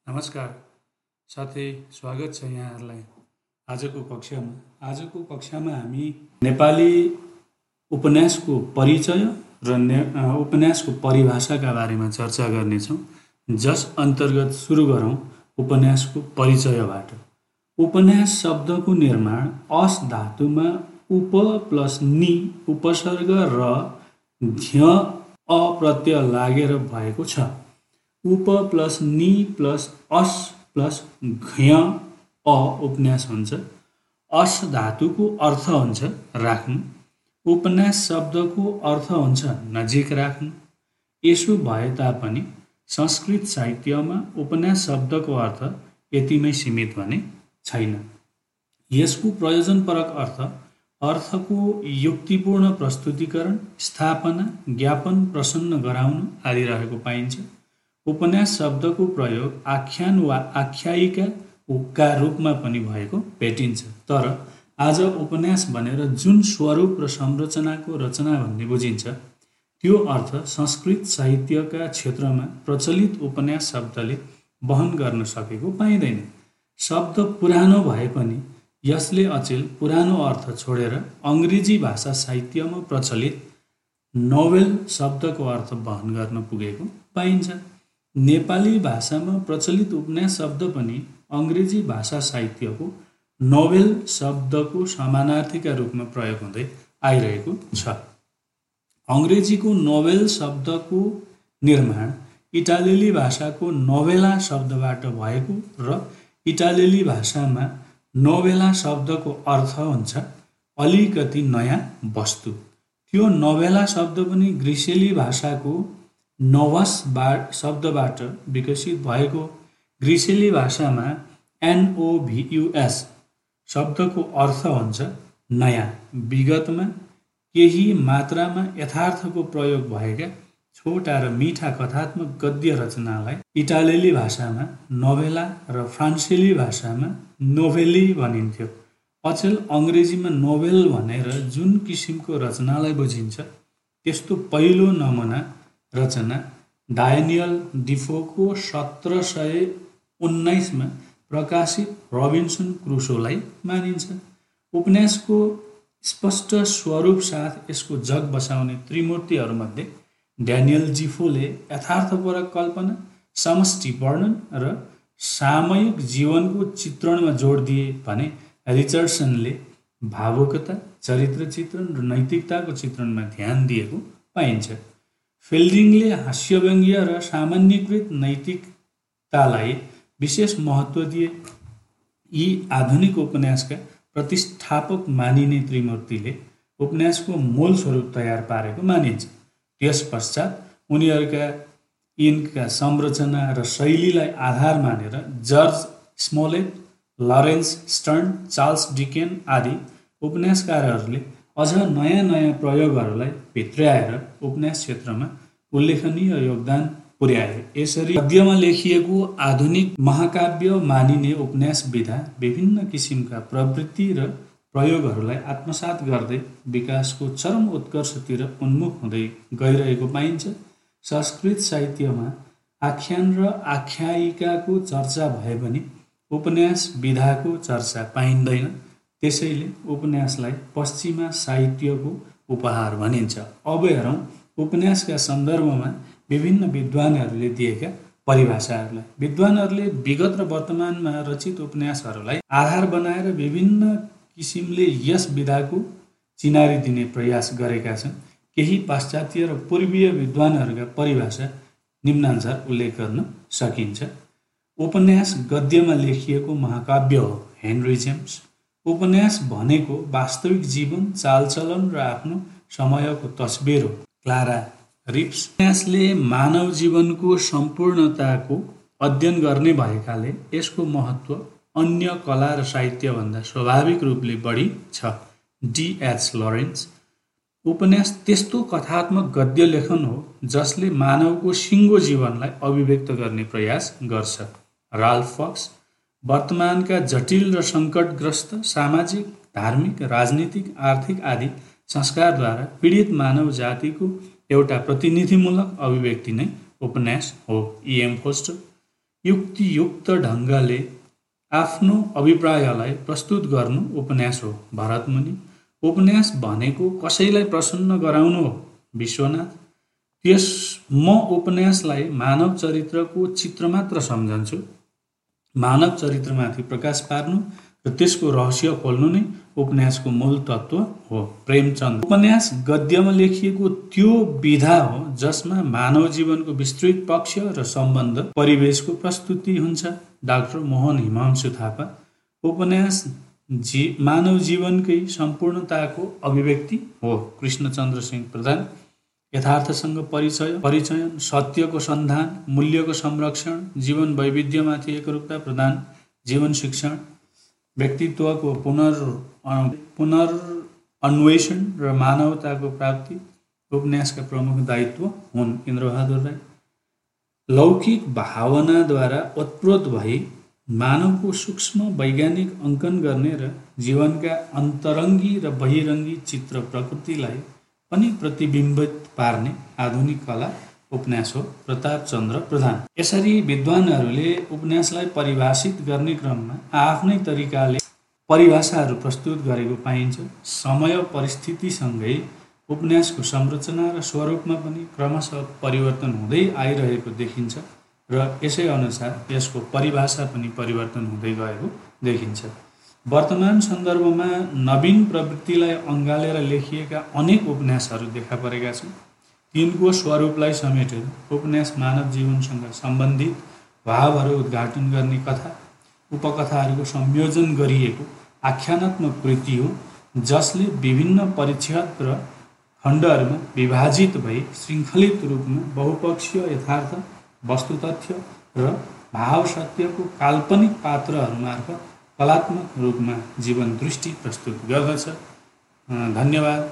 नमस्कार साथै स्वागत छ यहाँहरूलाई आजको कक्षामा हामी नेपाली उपन्यासको परिचय र उपन्यासको परिभाषाका बारेमा चर्चा गर्नेछौँ। जस अन्तर्गत सुरु गरौँ उपन्यासको परिचयबाट। उपन्यास शब्दको निर्माण अस धातुमा उप प्लस नि उपसर्ग र ध्य अ प्रत्यय लागेर भएको छ। उप प्लस नि प्लस अस प्लस घ्य अ उपन्यास हुन्छ। अस धातुको अर्थ हुन्छ राख्नु। उपन्यास शब्दको अर्थ हुन्छ नजिक राख्नु। यसो भए तापनि संस्कृत साहित्यमा उपन्यास शब्दको अर्थ यतिमै सीमित भने छैन। यसको प्रयोजनपरक अर्थको युक्तिपूर्ण प्रस्तुतिकरण, स्थापना, ज्ञापन, प्रसन्न गराउनु आदि रहेको पाइन्छ। उपन्यास शब्दको प्रयोग आख्यान वा आख्यायिका रूपमा पनि भएको भेटिन्छ। तर आज उपन्यास भनेर जुन स्वरूप र संरचनाको रचना भन्ने बुझिन्छ त्यो अर्थ संस्कृत साहित्यका क्षेत्रमा प्रचलित उपन्यास शब्दले वहन गर्न सकेको पाइँदैन। शब्द पुरानो भए पनि यसले अचेल पुरानो अर्थ छोडेर अङ्ग्रेजी भाषा साहित्यमा प्रचलित नोभेल शब्दको अर्थ वहन गर्न पुगेको पाइन्छ। नेपाली भाषामा प्रचलित उपन्यास शब्द पनि अङ्ग्रेजी भाषा साहित्यको नोभेल शब्दको समानार्थीका रूपमा प्रयोग हुँदै आइरहेको छ। अङ्ग्रेजीको नोभेल शब्दको निर्माण इटालियली भाषाको नोभेला शब्दबाट भएको र इटालियली भाषामा नोभेला शब्दको अर्थ हुन्छ अलिकति नयाँ वस्तु। त्यो नोभेला शब्द पनि ग्रिसेली भाषाको नोभस शब्दबाट विकसित भएको। ग्रिसेली भाषामा NOVUS शब्दको अर्थ हुन्छ नयाँ। विगतमा केही मात्रामा यथार्थको प्रयोग भएका छोटा र मिठा कथात्मक गद्य रचनालाई इटालियली भाषामा नोभेला र फ्रान्सेली भाषामा नोभेली भनिन्थ्यो। अचेल अङ्ग्रेजीमा नोभेल भनेर जुन किसिमको रचनालाई बुझिन्छ त्यस्तो पहिलो नमुना रचना डायनियल डिफोको 1719 मा प्रकाशित रबिन्सन क्रुसोलाई मानिन्छ। उपन्यासको स्पष्ट स्वरूप साथ यसको जग बसाउने त्रिमूर्तिहरूमध्ये ड्यानियल डिफोले यथार्थपरक कल्पना, समष्टि वर्णन र सामयिक जीवनको चित्रणमा जोड दिए भने रिचर्डसनले भावुकता, चरित्र चित्रण र नैतिकताको चित्रणमा ध्यान दिएको पाइन्छ। फिल्डिङले हास्यव्यङ्ग्य र सामान्यकृत नैतिकतालाई विशेष महत्त्व दिए। यी आधुनिक उपन्यासका प्रतिष्ठापक मानिने त्रिमूर्तिले उपन्यासको मूल स्वरूप तयार पारेको मानिन्छ। त्यसपश्चात यिनका संरचना र शैलीलाई आधार मानेर George Smollett, Laurence Sterne, Charles Dickens आदि उपन्यासकारहरूले अझ नयाँ प्रयोगहरूलाई भित्र्याएर उपन्यास क्षेत्रमा उल्लेखनीय योगदान पुर्याए। यसरी गद्यमा लेखिएको आधुनिक महाकाव्य मानिने उपन्यास विधा विभिन्न किसिमका प्रवृत्ति र प्रयोगहरूलाई आत्मसात गर्दै विकासको चरम उत्कर्षतिर उन्मुख हुँदै गइरहेको पाइन्छ। संस्कृत साहित्यमा आख्यान र आख्यायिकाको चर्चा भए पनि उपन्यास विधाको चर्चा पाइँदैन। त्यसैले उपन्यासलाई पश्चिमा साहित्यको उपहार भनिन्छ। अब हेरौँ उपन्यासका सन्दर्भमा विभिन्न विद्वानहरूले दिएका परिभाषाहरूलाई। विद्वानहरूले विगत र वर्तमानमा रचित उपन्यासहरूलाई आधार बनाएर विभिन्न किसिमले यस विधाको चिनारी दिने प्रयास गरेका छन्। केही पाश्चात्य र पूर्वीय विद्वानहरूका परिभाषा निम्नानुसार उल्लेख गर्न सकिन्छ। उपन्यास गद्यमा लेखिएको महाकाव्य हो। Henry James. उपन्यास भनेको वास्तविक जीवन, चालचलन र आफ्नो समयको तस्बिर हो। Clara Reeves. उपन्यासले मानव जीवनको सम्पूर्णताको अध्ययन गर्ने भएकाले यसको महत्त्व अन्य कला र साहित्यभन्दा स्वाभाविक रूपले बढी छ। D.H. लरेन्स। उपन्यास त्यस्तो कथात्मक गद्य लेखन हो जसले मानवको सिङ्गो जीवनलाई अभिव्यक्त गर्ने प्रयास गर्छ। Ralph Fox. वर्तमानका जटिल र सङ्कटग्रस्त सामाजिक, धार्मिक, राजनीतिक, आर्थिक आदि संस्कारद्वारा पीडित मानव जातिको एउटा प्रतिनिधिमूलक अभिव्यक्ति नै उपन्यास हो। E.M. फोस्टर। युक्तियुक्त ढङ्गले आफ्नो अभिप्रायलाई प्रस्तुत गर्नु उपन्यास हो। भरतमुनि। उपन्यास भनेको कसैलाई प्रसन्न गराउनु हो। विश्वनाथ। म उपन्यासलाई मानव चरित्रको चित्र मात्र सम्झन्छु। मानव चरित्रमाथि प्रकाश पार्नु र त्यसको रहस्य खोल्नु नै उपन्यासको मूल तत्त्व हो। प्रेमचन्द। उपन्यास गद्यमा लेखिएको त्यो विधा हो जसमा मानव जीवनको विस्तृत पक्ष र सम्बन्ध परिवेशको प्रस्तुति हुन्छ। डाक्टर मोहन हिमांशु थापा। उपन्यास मानव जीवनकै सम्पूर्णताको अभिव्यक्ति हो। कृष्णचन्द्र सिंह प्रधान। यथार्थसँग परिचयन, सत्यको सन्धान, मूल्यको संरक्षण, जीवन वैविध्यमाथि एकरूपता प्रदान, जीवन शिक्षण, व्यक्तित्वको पुनर्अन्वेषण र मानवताको प्राप्ति उपन्यासका प्रमुख दायित्व हुन्। इन्द्रबहादुर राई। लौकिक भावनाद्वारा ओतप्रोत भई मानवको सूक्ष्म वैज्ञानिक अङ्कन गर्ने र जीवनका अन्तरङ्गी र बहिरङ्गी चित्र प्रकृतिलाई पनि प्रतिबिम्बित पार्ने आधुनिक कला उपन्यास हो। प्रतापचन्द्र प्रधान। यसरी विद्वानहरूले उपन्यासलाई परिभाषित गर्ने क्रममा आफ्नै तरिकाले परिभाषाहरू प्रस्तुत गरेको पाइन्छ। समय परिस्थितिसँगै उपन्यासको संरचना र स्वरूपमा पनि क्रमशः परिवर्तन हुँदै आइरहेको देखिन्छ र यसै अनुसार यसको परिभाषा पनि परिवर्तन हुँदै गएको देखिन्छ। वर्तमान सन्दर्भमा नवीन प्रवृत्तिलाई अँगालेर लेखिएका अनेक उपन्यासहरू देखा परेका छन्। तिनको स्वरूपलाई समेटेर उपन्यास मानव जीवनसँग सम्बन्धित भावहरू उद्घाटन गर्ने कथा उपकथाहरूको संयोजन गरिएको आख्यानात्मक कृति हो जसले विभिन्न परिच्छेद र खण्डहरूमा विभाजित भई श्रृङ्खलित रूपमा बहुपक्षीय यथार्थ, वस्तुतथ्य र भाव सत्यको काल्पनिक पात्रहरूमार्फत कलात्मक रूपमा जीवन दृष्टि प्रस्तुत गर्दछ। धन्यवाद।